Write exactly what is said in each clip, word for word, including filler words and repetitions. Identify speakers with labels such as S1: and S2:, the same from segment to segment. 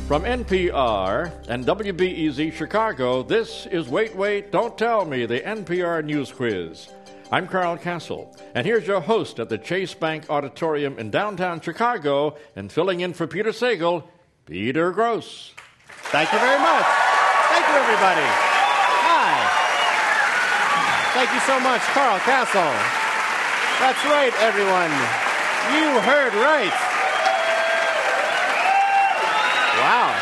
S1: From N P R and W B E Z Chicago, this is Wait, Wait, Don't Tell Me, the N P R News Quiz. I'm Carl Castle, and here's your host at the Chase Bank Auditorium in downtown Chicago, and filling in for Peter Sagal, Peter Gross.
S2: Thank you very much. Thank you, everybody. Hi. Thank you so much, Carl Castle. That's right, everyone. You heard right. Wow.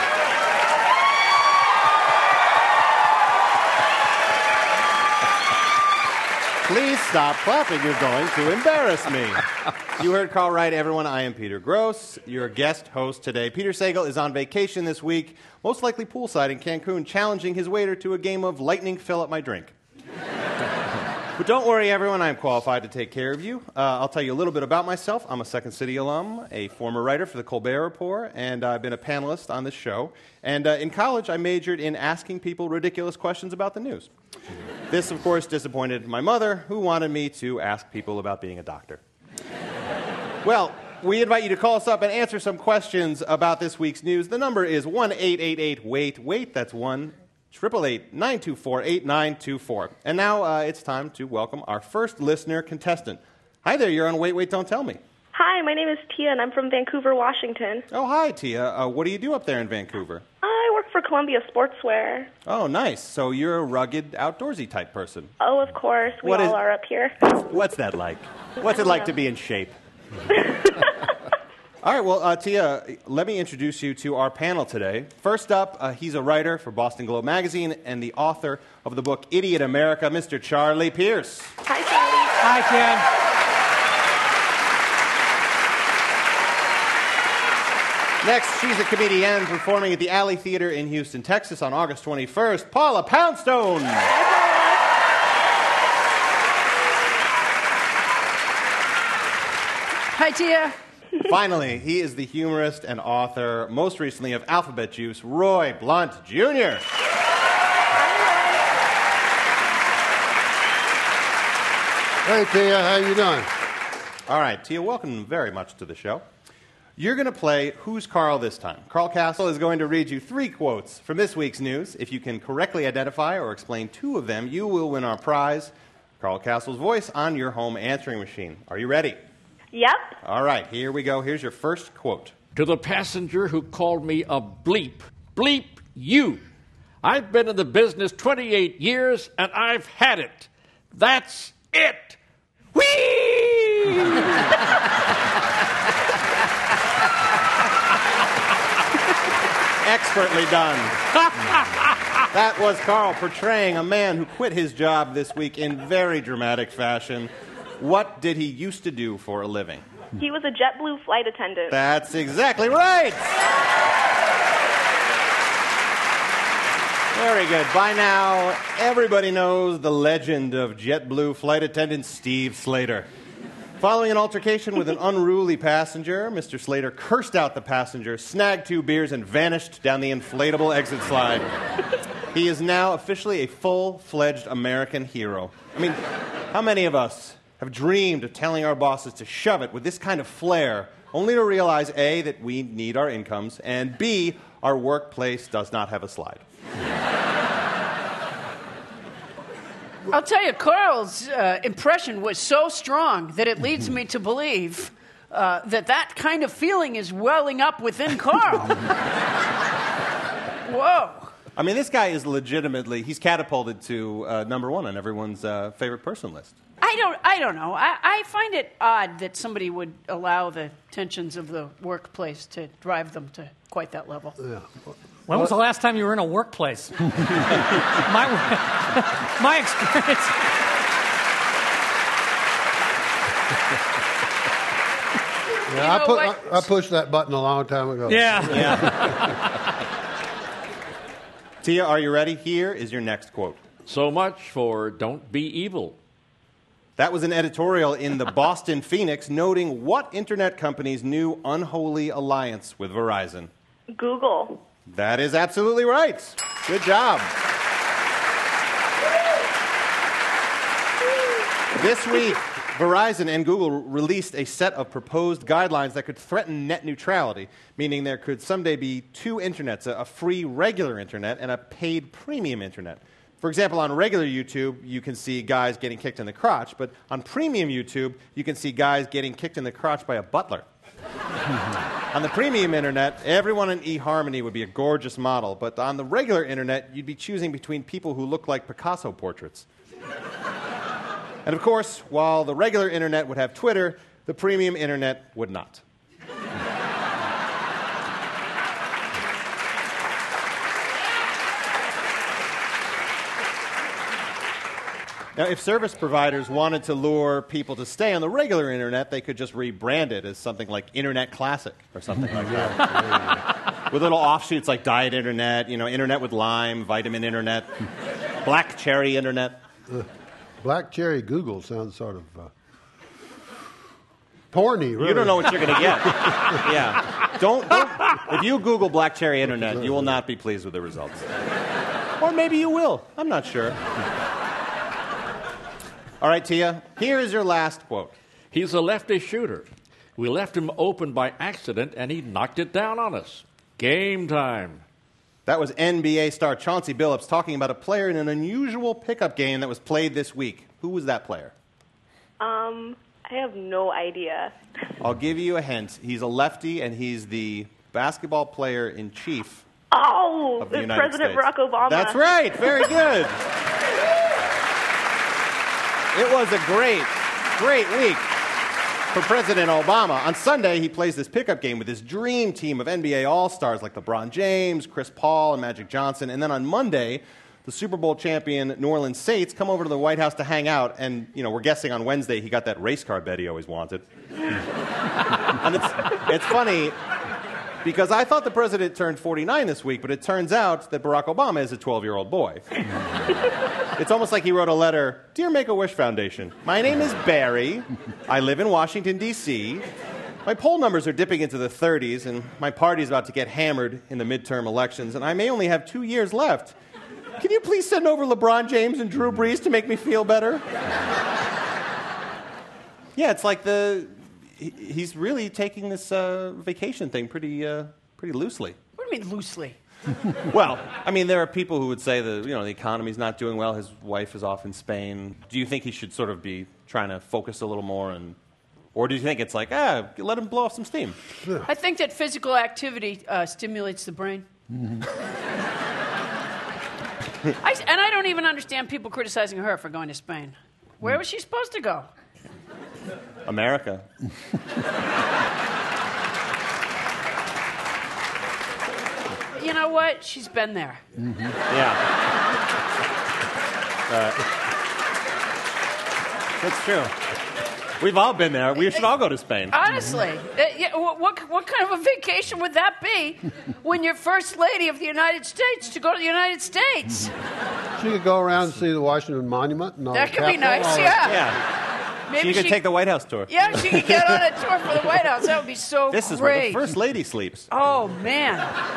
S2: Please stop clapping. You're going to embarrass me. You heard Carl right, everyone. I am Peter Gross, your guest host today. Peter Sagal is on vacation this week, most likely poolside in Cancun, challenging his waiter to a game of lightning fill up my drink. But don't worry, everyone. I am qualified to take care of you. Uh, I'll tell you a little bit about myself. I'm a Second City alum, a former writer for the Colbert Report, and I've been a panelist on this show. And uh, in college, I majored in asking people ridiculous questions about the news. This, of course, disappointed my mother, who wanted me to ask people about being a doctor. Well, we invite you to call us up and answer some questions about this week's news. The number is one eight eight eight wait wait. That's one eight eight eight, nine two four, eight nine two four. And now uh, it's time to welcome our first listener contestant. Hi there, you're on Wait, Wait, Don't Tell Me.
S3: Hi, my name is Tia, and I'm from Vancouver, Washington.
S2: Oh, hi, Tia. Uh, what do you do up there in Vancouver?
S3: I work for Columbia Sportswear.
S2: Oh, nice. So you're a rugged, outdoorsy type person.
S3: Oh, of course. We
S2: What
S3: all
S2: is-
S3: are up here.
S2: What's that like? What's it like to be in shape? All right, well, uh, Tia, let me introduce you to our panel today. First up, uh, he's a writer for Boston Globe magazine and the author of the book Idiot America, Mister Charlie Pierce.
S3: Hi, Charlie.
S4: Hi, Ken.
S2: Next, she's a comedian performing at the Alley Theater in Houston, Texas on August twenty-first, Paula Poundstone.
S5: Hi, Tia.
S2: Finally, he is the humorist and author, most recently of Alphabet Juice, Roy Blunt Junior
S6: Hey, Tia, how you doing?
S2: All right, Tia, welcome very much to the show. You're going to play Who's Carl this time. Carl Castle is going to read you three quotes from this week's news. If you can correctly identify or explain two of them, you will win our prize, Carl Castle's voice on your home answering machine. Are you ready?
S3: Yep.
S2: All right, here we go. Here's your first quote.
S1: To the passenger who called me a bleep, bleep you. I've been in the business twenty-eight years, and I've had it. That's it. Whee!
S2: Expertly done. That was Carl portraying a man who quit his job this week in very dramatic fashion. What did he used to do for a living?
S3: He was a JetBlue flight attendant.
S2: That's exactly right. Very good. By now, everybody knows the legend of JetBlue flight attendant Steve Slater. Following an altercation with an unruly passenger, Mister Slater cursed out the passenger, snagged two beers, and vanished down the inflatable exit slide. He is now officially a full-fledged American hero. I mean, how many of us have dreamed of telling our bosses to shove it with this kind of flair, only to realize, A, that we need our incomes, and B, our workplace does not have a slide?
S5: I'll tell you, Carl's uh, impression was so strong that it leads me to believe uh, that that kind of feeling is welling up within Carl. Whoa.
S2: I mean, this guy is legitimately, he's catapulted to uh, number one on everyone's uh, favorite person list.
S5: I don't, I don't know. I, I find it odd that somebody would allow the tensions of the workplace to drive them to quite that level.
S6: Yeah.
S4: When was the last time you were in a workplace? my, my experience.
S6: Yeah,
S5: You
S6: I,
S5: know
S6: put,
S5: what?
S6: I, I pushed that button a long time ago.
S4: Yeah.
S2: Yeah. Tia, are you ready? Here is your next quote.
S1: So much for Don't Be Evil.
S2: That was an editorial in the Boston Phoenix noting what internet company's new unholy alliance with Verizon.
S3: Google.
S2: That is absolutely right. Good job. This week, Verizon and Google released a set of proposed guidelines that could threaten net neutrality, meaning there could someday be two internets, a free regular internet and a paid premium internet. For example, on regular YouTube, you can see guys getting kicked in the crotch, but on premium YouTube, you can see guys getting kicked in the crotch by a butler. On the premium internet, everyone in eHarmony would be a gorgeous model, but on the regular internet, you'd be choosing between people who look like Picasso portraits. And of course, while the regular internet would have Twitter, the premium internet would not. Now, if service providers wanted to lure people to stay on the regular internet, they could just rebrand it as something like Internet Classic or something like that. With little offshoots like Diet Internet, you know, Internet with Lime, Vitamin Internet, Black Cherry Internet.
S6: Uh, Black Cherry Google sounds sort of uh, porny, really.
S2: You don't know what you're going to get. Yeah. Don't, don't. If you Google Black Cherry Internet, you will not be pleased with the results. Or maybe you will. I'm not sure. All right, Tia, here is your last quote.
S1: He's a lefty shooter. We left him open by accident, and he knocked it down on us. Game time.
S2: That was N B A star Chauncey Billups talking about a player in an unusual pickup game that was played this week. Who was that player?
S3: Um, I have no idea.
S2: I'll give you a hint. He's a lefty, and he's the basketball player in chief
S3: Oh,
S2: of the
S3: it's
S2: United
S3: President
S2: States.
S3: Barack Obama.
S2: That's right. Very good. It was a great, great week for President Obama. On Sunday, he plays this pickup game with his dream team of N B A All-Stars like LeBron James, Chris Paul, and Magic Johnson. And then on Monday, the Super Bowl champion New Orleans Saints come over to the White House to hang out. And, you know, we're guessing on Wednesday he got that race car bet he always wanted. And it's, it's funny because I thought the president turned forty-nine this week, but it turns out that Barack Obama is a twelve-year-old boy. It's almost like he wrote a letter, Dear Make-A-Wish Foundation, my name is Barry. I live in Washington, D C My poll numbers are dipping into the thirties, and my party's about to get hammered in the midterm elections, and I may only have two years left. Can you please send over LeBron James and Drew Brees to make me feel better? Yeah, it's like the... He's really taking this uh, vacation thing pretty, uh, pretty loosely.
S5: What do you mean loosely?
S2: Well, I mean, there are people who would say that, you know, the economy's not doing well. His wife is off in Spain. Do you think he should sort of be trying to focus a little more, and, or do you think it's like, ah, let him blow off some steam?
S5: I think that physical activity uh, stimulates the brain.
S2: Mm-hmm.
S5: I, and I don't even understand people criticizing her for going to Spain. Where was she supposed to go?
S2: America.
S5: You know what? She's been there.
S2: Mm-hmm. Yeah. Uh, that's true. We've all been there. We should all go to Spain.
S5: Honestly. Uh, yeah, what, what, what kind of a vacation would that be when you're First Lady of the United States to go to the United States?
S6: She could go around and see the Washington Monument and all
S5: That
S6: the
S5: could be
S6: Capitol,
S5: nice,
S6: all
S5: yeah.
S2: Yeah.
S5: Maybe
S2: she could
S5: she,
S2: take the White House tour.
S5: Yeah, she could get on a tour for the White House. That would be so
S2: This is
S5: great.
S2: where the First Lady sleeps.
S5: Oh, man.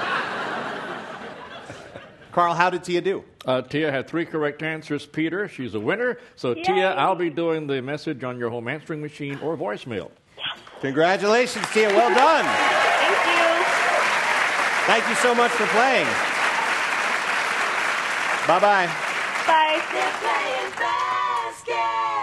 S2: Carl, how did Tia do?
S1: Uh, Tia had three correct answers, Peter. She's a winner. So,
S3: Yay.
S1: Tia, I'll be doing the message on your home answering machine or voicemail.
S2: Congratulations, Tia. Well done.
S3: Thank you.
S2: Thank you so much for playing. Bye-bye.
S3: Bye.
S7: They're playing basket.